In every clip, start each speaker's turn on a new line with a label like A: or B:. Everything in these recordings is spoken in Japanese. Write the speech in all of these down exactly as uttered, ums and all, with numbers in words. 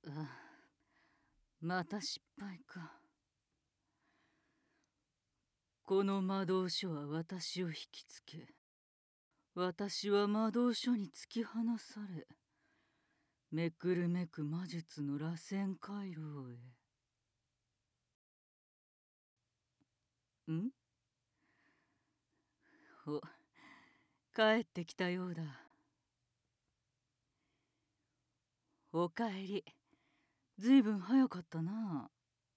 A: あ、また失敗か。この魔導書は私を引きつけ、私は魔導書に突き放され、めくるめく魔術の螺旋回路を得。んお、帰ってきたようだ。おかえり。ずいぶん早かったな。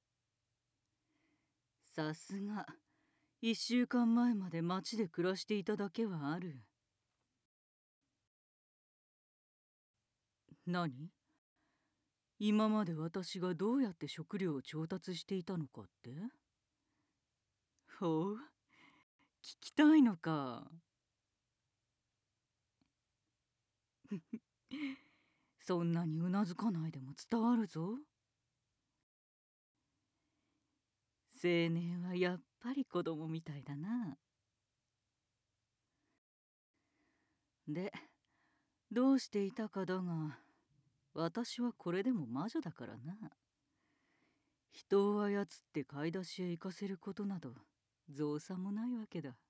A: さすが一週間前まで町で暮らしていただけはある。何？今まで私がどうやって食料を調達していたのかって？ほう、聞きたいのか。そんなにうなずかないでも伝わるぞ。青年はやっぱり子供みたいだな。で、どうしていたかだが、私はこれでも魔女だからな。人を操って買い出しへ行かせることなど造作もないわけだ。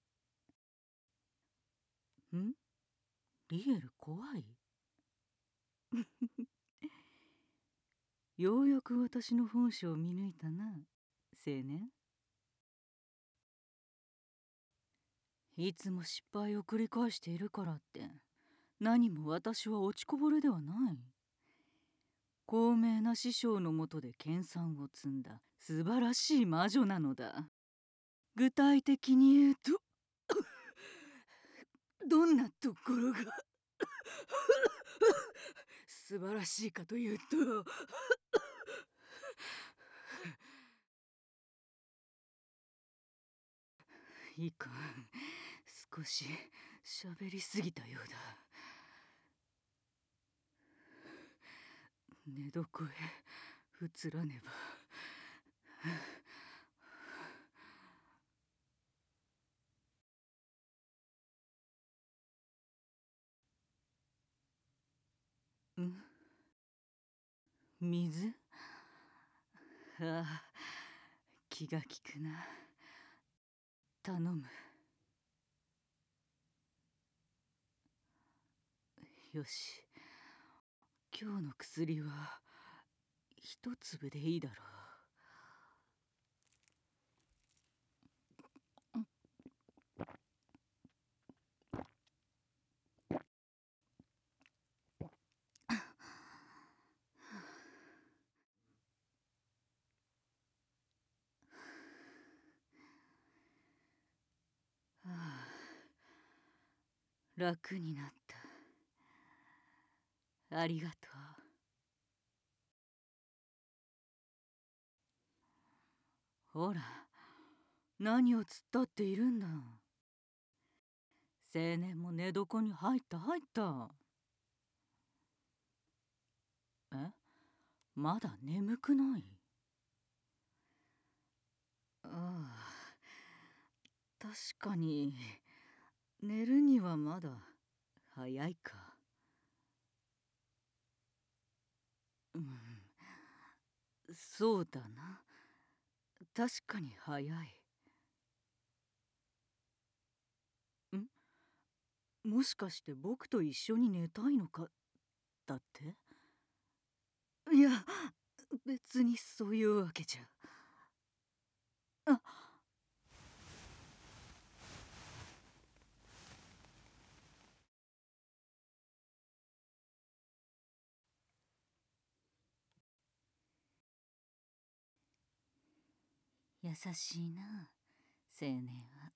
A: ん？リエル怖い？ようやく私の本性を見抜いたな、青年。いつも失敗を繰り返しているからって何も私は落ちこぼれではない。高名な師匠のもとで研鑽を積んだ素晴らしい魔女なのだ。具体的に言うとどんなところが素晴らしいかというといいか、少し喋りすぎたようだ。寝床へ移らねば。ん？水？ああ、気が利くな。頼む。よし、今日の薬は一粒でいいだろう。ああ、楽になった。ありがとう。ほら、何を突っ立っているんだ。青年も寝床に入った入った。え？まだ眠くない？ああ、確かに寝るにはまだ早いか。うん、そうだな。確かに早い。ん？もしかして僕と一緒に寝たいのかだって？いや、別にそういうわけじゃ。あ、優しいな、青年は。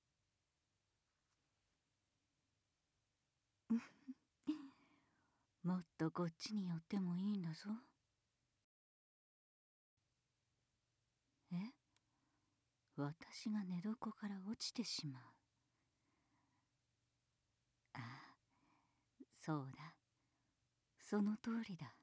A: もっとこっちに寄ってもいいんだぞ。え？私が寝床から落ちてしまう。ああ、そうだ。その通りだ。